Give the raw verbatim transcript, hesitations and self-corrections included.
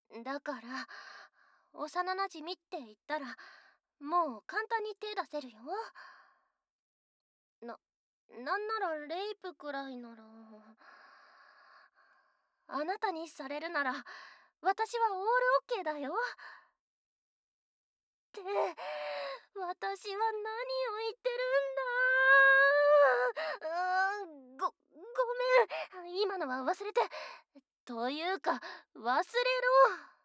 だから、幼なじみって言ったら、もう簡単に手出せるよ。な、なんならレイプくらいなら。あなたにされるなら、私はオールオッケーだよ。って、私は何を言ってるんだ。うーん、ご、ごめん。今のは忘れて。というか、忘れろ。